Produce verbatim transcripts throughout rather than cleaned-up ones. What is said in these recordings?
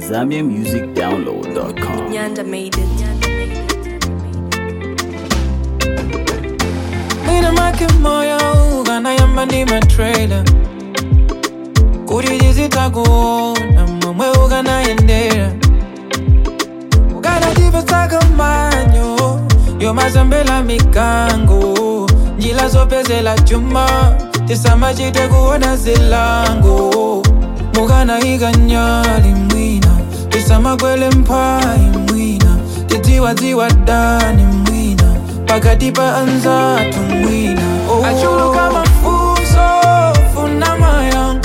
Zambia Music Download dot com. Nyanda made it. Nina make moyo ugana yamba ni matrailer Kurijizita kuona mwe ugana yendera Ugana jiva saka manyo Yo mazambela mikango Njila zopezela chuma Tisama chite kuona zilango Mugana iga nyali mwina Tisama kwele mpai mwina Titiwa ziwa dani mwina Pakati pa anzatu mwina oh. Achulu kama fuso funama yang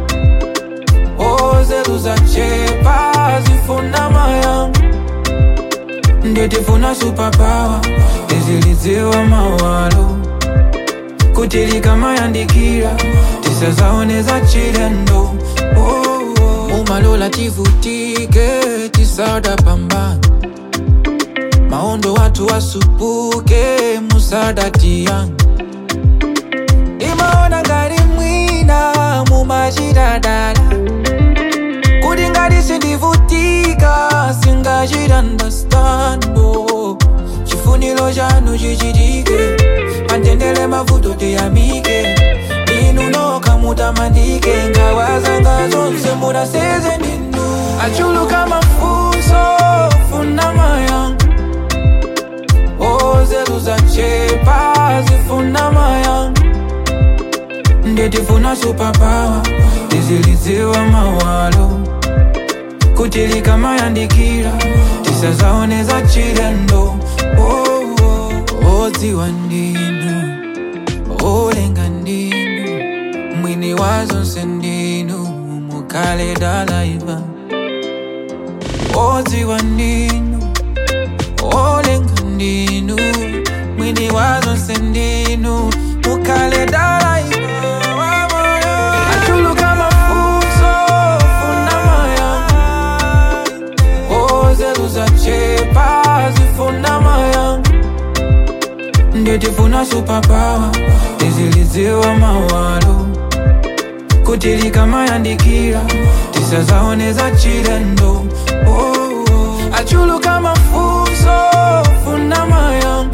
Oh zeru za chepa zifunama yang Ndeti funa superpower Tiziliziwa mawalo Kutilika mayandikira Tisa zaoneza chilendo oh, oh. Umalola tivutike Tisada pambana Maondo watu wasupuke Musada tiyangu Imaona ngari mwina Mumajida dada Kudingari sindivutika Singajida ndastando Chifunilo janu jijidike Antendele mavuto tiyamike Ninu no kamuta mandike Ngawaza ngazonse muda seze ninu Achulu kama fuso Funama yang Oh zeru za chepa Zifunama yang Ndeti funa superpower Tiziliziwa mawalo Kutilika mayandikira Tisa zaoneza chilendo oh, oh. Oziwa ndinu Olenga ndinu Mwini wazonse ndinu Mukale dalaiva Oziwa ndinu Olenga ndinu Mwini wazonse ndinu Mukale dalaiva Achulu kama fuso Funama yang Oh zeru za chepa Zifunama yang Ndeti funa superpower Tiziliziwa mawalo Kutilika mayandikira Tisa zaoneza chilendo oh, oh. Achulu kama fuso Funama yang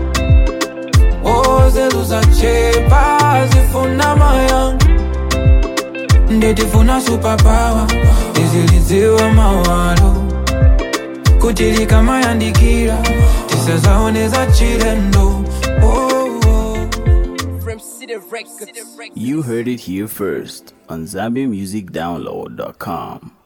Oh zeru za chepa Zifunama yang Ndeti funa superpower Tiziliziwa mawalo Kutilika mayandikira Tisa zaoneza chilendo oh, oh. From City Records. You heard it here first on Zambia Music Download dot com.